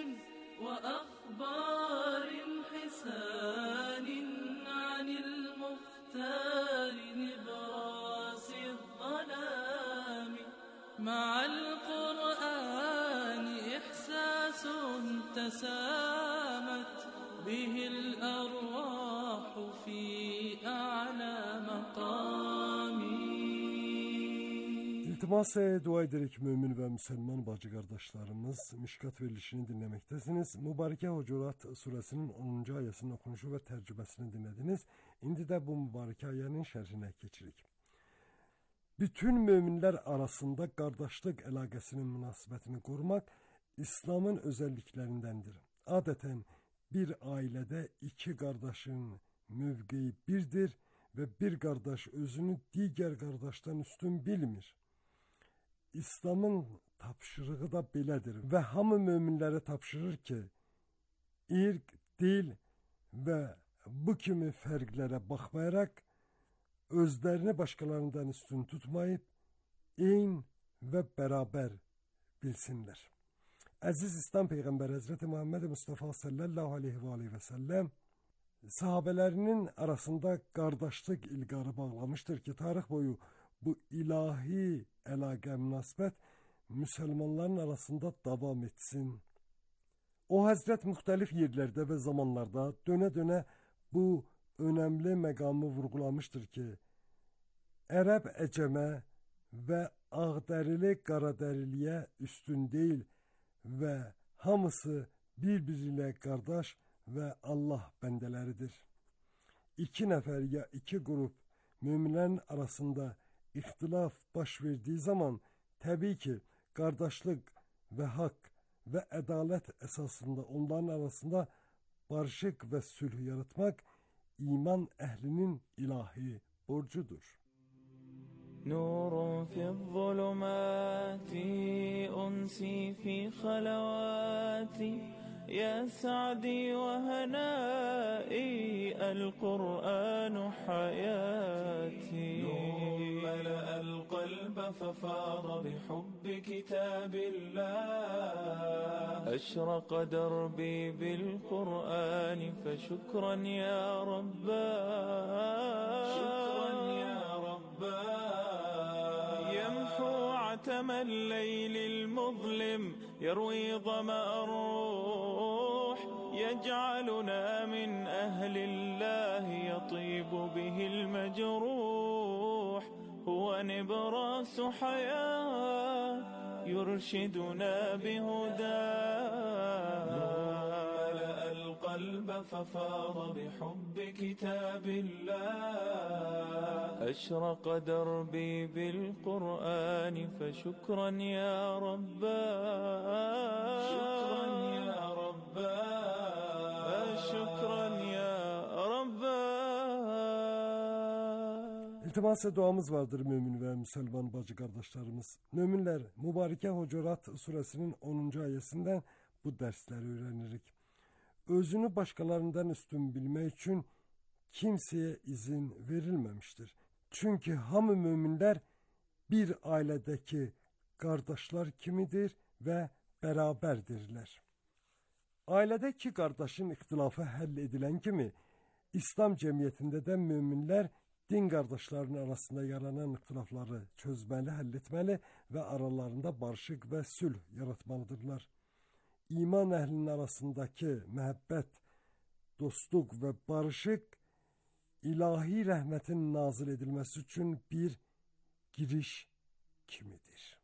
وأخبار حسان عن المختار نبراس الظلام مع القرآن إحساس تسامت به الأرواح في أعلى مقامي. İltimas dua edirik mümin və müsəlman bacı qardaşlarımız. Mişkat verilişini dinləməkdəsiniz. Mübarəkə Hucurat surəsinin 10-cu ayəsinin oxunuşu və tərcüməsini dinlədiniz. İndi də bu mübarəkə ayənin şərhinə keçirik. Bütün möminlər arasında qardaşlıq əlaqəsinin münasibətini qorumaq İslamın özəlliklərindəndir. Adətən bir ailədə iki qardaşın mövqeyi birdir və bir qardaş özünü digər qardaşdan üstün bilmir. İslamın tapşırığı da belədir və hamı möminlərə tapşırır ki, irq, dil və bu kimi fərqlərə baxmayaraq özlərini başqalarından üstün tutmayıb, eyni və bərabər bilsinlər. Əziz İslam Peyğəmbəri Həzrəti Muhammed Mustafa sallallahu aleyhi və səlləm sahabələrinin arasında qardaşlıq ilqarı bağlamışdır ki, tarix boyu bu ilahi əlaqə münasibət müsəlmanların arasında davam etsin. O Həzrət müxtəlif yerlərdə və zamanlarda dönə-dönə bu önəmli məqamı vurğulamışdır ki, ərəb əcəmə və ağdərili qaradəriliyə üstün deyil və hamısı bir-biri ilə qardaş və Allah bəndələridir. İki nəfər ya iki qrup möminlərin arasında ixtilaf baş verdiği zaman təbii ki, qardaşlıq və haqq və ədalət əsasında onların arasında barışıq və sülh yaratmaq iman əhlinin ilahi borcudur. نور في الظلمات أنسي في خلواتي يا سعدي وهنائي القرآن حياتي نور ملأ القلب ففاض بحب كتاب الله أشرق دربي بالقرآن فشكرا يا رباه شكرا يا رباه يمحو عتم الليل المظلم يروي ظمأ الروح يجعلنا من أهل الله يطيب به المجروح هو نبراس حياة يرشدنا بهداه ملأ القلب ففاض بحب كتاب الله أشرق دربي بالقرآن فشكرا يا رباه شكرا يا رباه شكرا يا رباه. İltimas duamız vardır mümin ve Müslüman bacı kardeşlerimiz. Müminler Mübareke Hucurat suresinin 10. ayesinden bu dersleri öğrenirik. Özünü başkalarından üstün bilmek için kimseye izin verilmemiştir. Çünkü hamı müminler bir ailedeki kardeşler kimidir ve beraberdirler. Ailedeki kardeşin ihtilafı həll edilen kimi, İslam cemiyetinde de müminler din kardeşlerinin arasında yaranan ihtilafları çözmeli, həll etmeli ve aralarında barışık ve sülh yaratmalıdırlar. İman əhlinin arasındaki məhəbbət, dostluq və barışıq ilahi rəhmətin nazil edilməsi üçün bir giriş kimidir.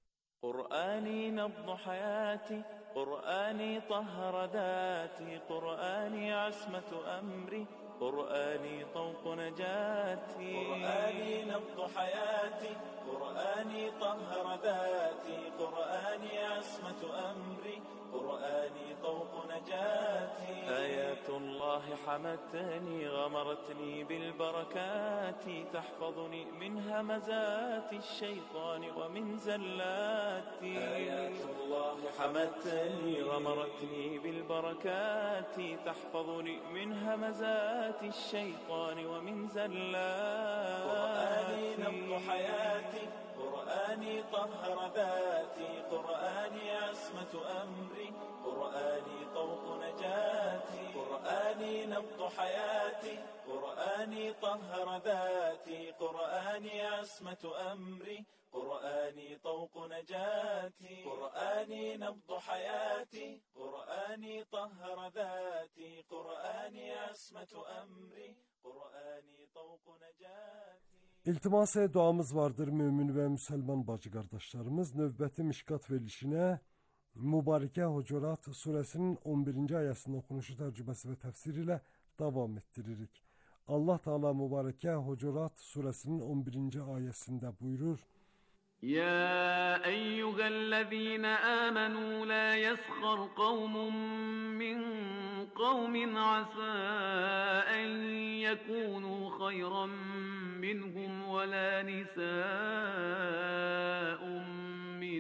قرآني نبض حياتي قرآني طهر ذاتي قرآني عصمة أمري قرآني طوق نجاتي قرآني نبض حياتي قرآني طهر ذاتي قرآني عصمة أمري قرآني طوق نجاتي آيات الله حمتني غمرتني بالبركات تحفظني من همزات الشيطان ومن زلاتي آيات الله حمتني غمرتني بالبركات تحفظني من همزات الشيطان ومن زلاتي قرآني نبض حياتي قرآني طهر ذاتي قرآني عصمة أمري قرآني طوق نجاتي قرآني نبض حياتي قرآني طهر ذاتي قرآني عصمة أمري قرآني طوق نجاتي قرآني نبض حياتي قرآني طهر ذاتي قرآني عصمة أمري قرآني طوق نجاتي. İltimasa duamız vardır mümin ve Müslüman bacı kardeşlerimiz. Növbəti mişkat verilişine Mübareke Hucurat suresinin 11. ayəsinin okunuşu, tərcüməsi ve tefsiri ile devam ettiririk. Allah Teala Mübareke Hucurat suresinin 11. ayəsində buyurur: يا أيها الذين آمنوا لا يسخر قوم من قوم عسى أن يكونوا خيرا منهم ولا نساء من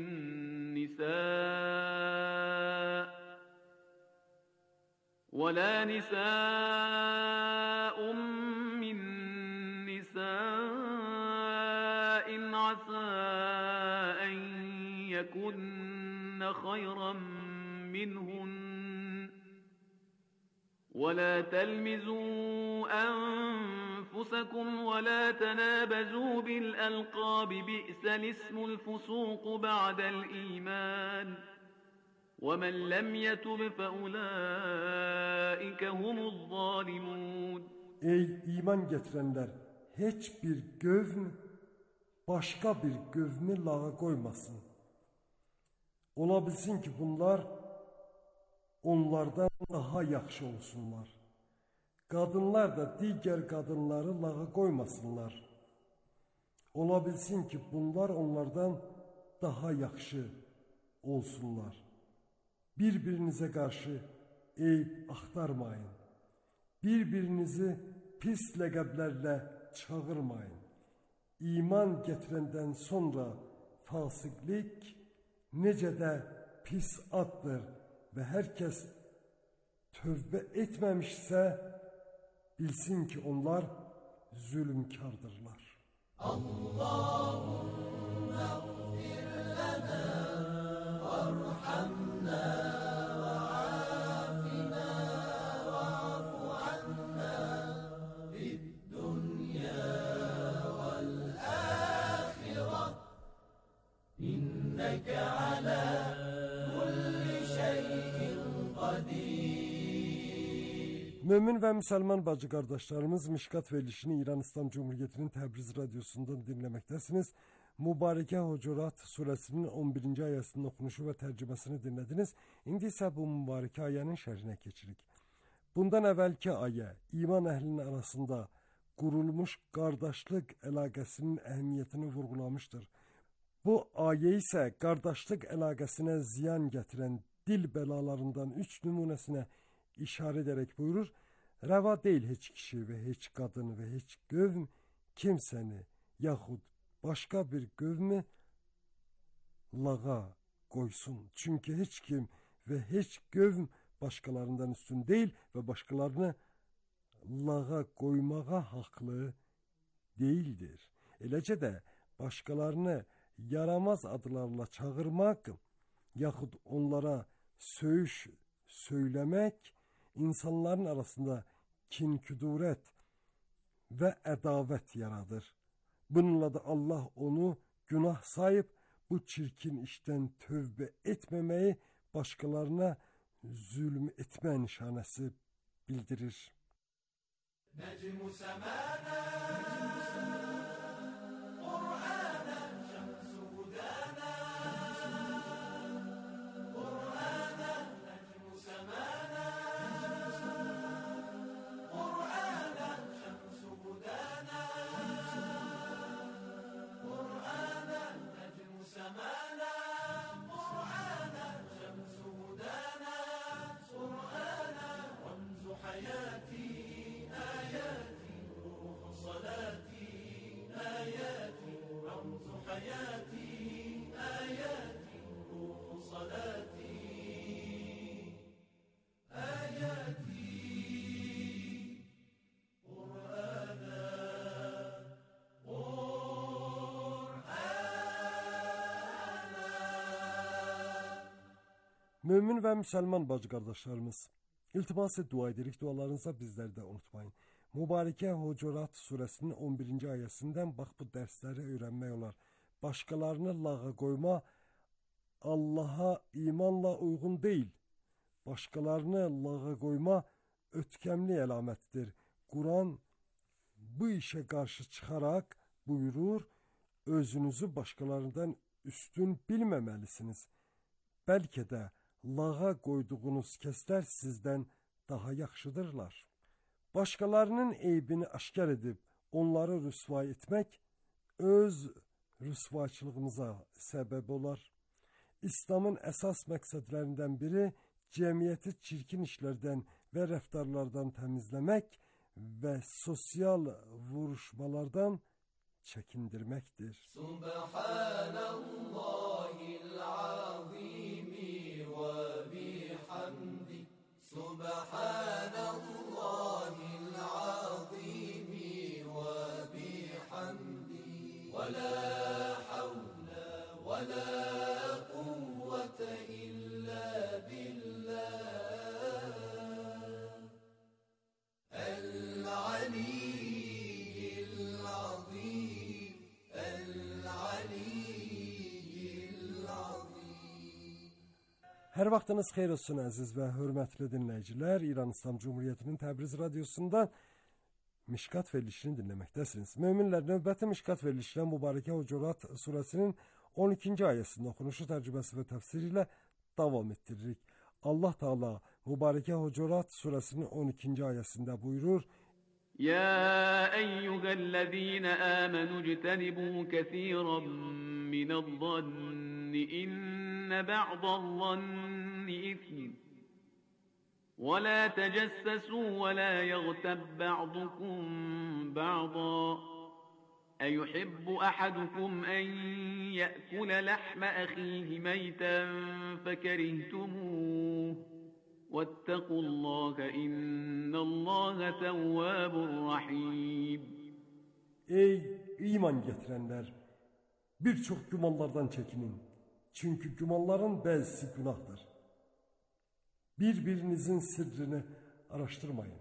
نساء عسى أن يكن خيرا منهن ولا تلمزوا أنفسكم ولا تنابزوا بالألقاب بئس الاسم الفسوق بعد الإيمان ومن لم يتب فأولئك هم الظالمون. Ey iman getirenler, hiçbir gövm başka bir gövmü lağa koymasın. Ola bilsin ki bunlar onlardan daha yaxşı olsunlar. Kadınlar da diğer kadınları lağa koymasınlar. Ola bilsin ki bunlar onlardan daha yaxşı olsunlar. Birbirinize karşı eyib axtarmayın. Birbirinizi pis ləqəblərlə çağırmayın. İman getirenden sonra fasıklik necə də pis addır ve herkes tövbe etmemişse bilsin ki onlar zulümkardırlar. Allahümme gfir lana varhamna ve afina va'fu anna fid dunya vel ahireh inneke ala kulli şeyin kadir. Mümin ve Müslüman bacı kardeşlerimiz, Mişkat verilişini İran İslam Cumhuriyeti'nin Təbriz radyosundan dinlemektesiniz. Mübareke Hucurat suresinin 11. ayəsinin okunuşu ve tercümesini dinlediniz. İndi ise bu mübareke ayenin şerhine geçirik. Bundan evvelki aye, iman ehlinin arasında kurulmuş kardeşlik əlaqəsinin əhəmiyyətini vurgulamıştır. Bu aye ise kardeşlik əlaqəsinə ziyan getiren dil belalarından 3 numunesine işaret ederek buyurur. Reva değil hiç kişi ve hiç kadın ve hiç gövm kimseni yahut başka bir gövmü lağa koysun. Çünkü hiç kim ve hiç gövm başkalarından üstün değil ve başkalarını lağa koymağa haklı değildir. Eləcə də başkalarını yaramaz adlarla çağırmak yahut onlara söğüş söylemek insanların arasında kin-küdurət ve edavet yaradır. Bununla da Allah onu günah sayıp bu çirkin işten tövbe etmemeyi başkalarına zulüm etme nişanesi bildirir. Necmu semana Kur'ana şemsu hudana Kur'ana necmu semana Kur'ana şemsu hudana Kur'ana necmu semana Kur'ana şemsu hudana Kur'ana ramzu hayati آياتي روح صلاتي آياتي رمز حياتي آياتي روح صلاتي آياتي قرآنا Mümin ve Müslüman bacı kardeşlerimiz, İltiması dua ederek dualarınıza bizleri de unutmayın. Mübareke Hucurat suresinin 11. ayəsindən bax bu dersleri öğrenmək olar. Başkalarını lağa koyma Allah'a imanla uygun değil. Başkalarını lağa koyma ötkemli əlamətdir. Kur'an bu işe karşı çıkarak buyurur, özünüzü başkalarından üstün bilmemelisiniz. Belki de lağa koyduğunuz kəslər sizden daha yaxşıdırlar. Başkalarının eybini aşkar edip onları rüsva etmek öz rüsvaçılığımıza sebep olar. İslam'ın esas məqsədlərindən biri cəmiyyəti çirkin işlərdən və rəftarlardan təmizləmək və sosial vuruşmalardan çəkindirməkdir. Subhanallahil azimi və bihamdi. Subhanallahil azimi və bihamdi. Və la havle və la quvvete illa billah. Hər vaxtınız xeyir olsun əziz və hörmətli dinləyicilər. İran İslam Cumhuriyyətinin Təbriz radiosunda Mişkat verilişini dinləməkdəsiniz. Möminlər, növbəti Mişkat verilişinə Mübarəkə Hucurat surəsinin 12-ci ayəsinin oxunuşu, tərcüməsi və təfsiri ilə davam etdiririk. Allah Teala Mübarəkə Hucurat surəsinin 12-ci ayəsində buyurur: يا أيها الذين آمنوا اجتنبوا كثيرا من الظن إن بعض الظن إثم ولا تجسسوا ولا يغتب بعضكم بعضا أيحب أحدكم أن يأكل لحم أخيه ميتا فكرهتموه واتقوا الله إن الله تواب رحيم. Ey iman getirenler! Birçok gümanlardan çekinin. Çünkü gümanların bəzisi günahdır. Birbirinizin sırrını araştırmayın.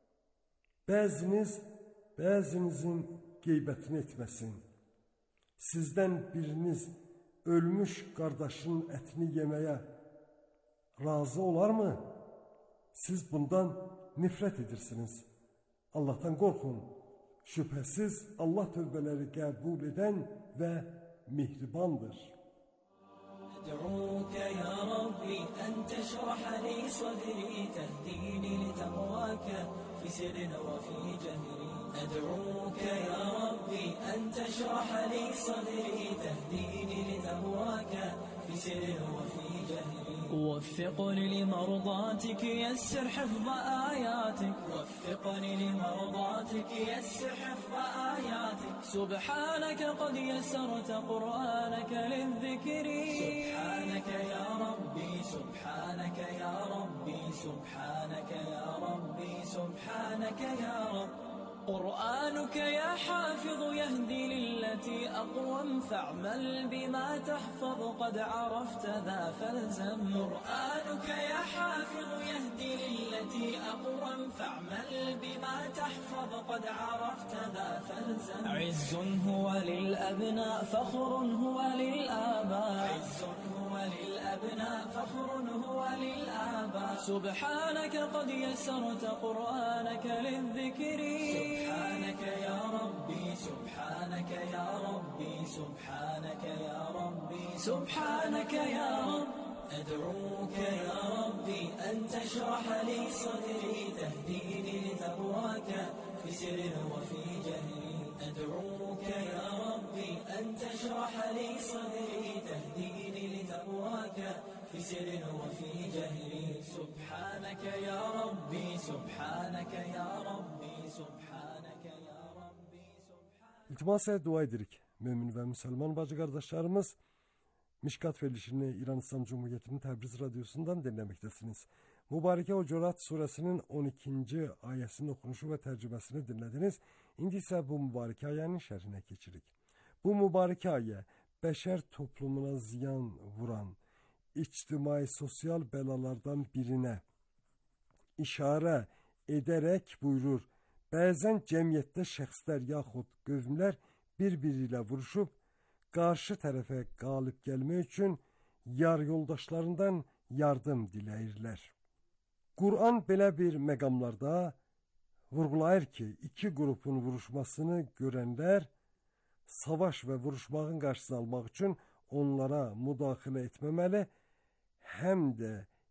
Bəzinizin qeybətini etməsin. Sizdən biriniz ölmüş qardaşının ətini yeməyə razı olar mı? Siz bundan nifrət edirsiniz. Allah'tan qorxun. Şübhəsiz Allah tövbələri qəbul edən və mehribandır. أدعوك يا ربي أن تشرح لي صدري تهديني لتقواك في سر وفي جهري. أدعوك يا ربي أن تشرح لي صدري تهديني لتقواك في سر وفي جهري. وفقني لمرضاتك يسر حفظ آياتك. وفقني لمرضاتك يسر حفظ آياتك. سبحانك قد يسرت قرآنك للذكر. سبحانك يا ربي سبحانك يا ربي سبحانك يا ربي سبحانك يا رب. قرآنك يا حافظ يهدي للتي أقوم فاعمل بما تحفظ قد عرفت ذا فالزم. قرآنك يا حافظ يهدي للتي أقوم فاعمل بما تحفظ قد عرفت ذا فالزم. عز هو للأبناء فخر هو للآباء. عز هو للأبناء فخر هو للآباء. سبحانك قد يسرت قرآنك للذكر. سبحانك يا ربي سبحانك يا ربي سبحانك يا ربي سبحانك يا رب. أدعوك يا ربي أن تشرح لي صدري تهديني لتقواك في سر وفي جهري. أدعوك يا ربي أن تشرح لي صدري تهديني لتقواك في سر وفي جهري. سبحانك يا ربي سبحانك يا ربي سبحانك يا ربي سبحانك. İltimas dua edirik. Mümin ve Müslüman bacı kardeşlerimiz, Mişkat verilişini İran İslam Cumhuriyeti'nin Təbriz radyosundan dinlemektesiniz. Mübarəkə Hucurat suresinin 12. ayesinin okunuşu ve tercümesini dinlediniz. İndi ise bu mübarək ayenin şerhine geçirik. Bu mübarək aye, beşer toplumuna ziyan vuran, içtimai sosyal belalardan birine işare ederek buyurur. Bəzən cəmiyyətdə şəxslər yaxud qövmlər bir-biri ilə vuruşub, qarşı tərəfə qalib gəlmək üçün yar yoldaşlarından yardım diləyirlər. Quran belə bir məqamlarda vurğulayır ki, iki qrupun vuruşmasını görənlər savaş və vuruşmağın qarşısını almaq üçün onlara müdaxilə etməməli, həm də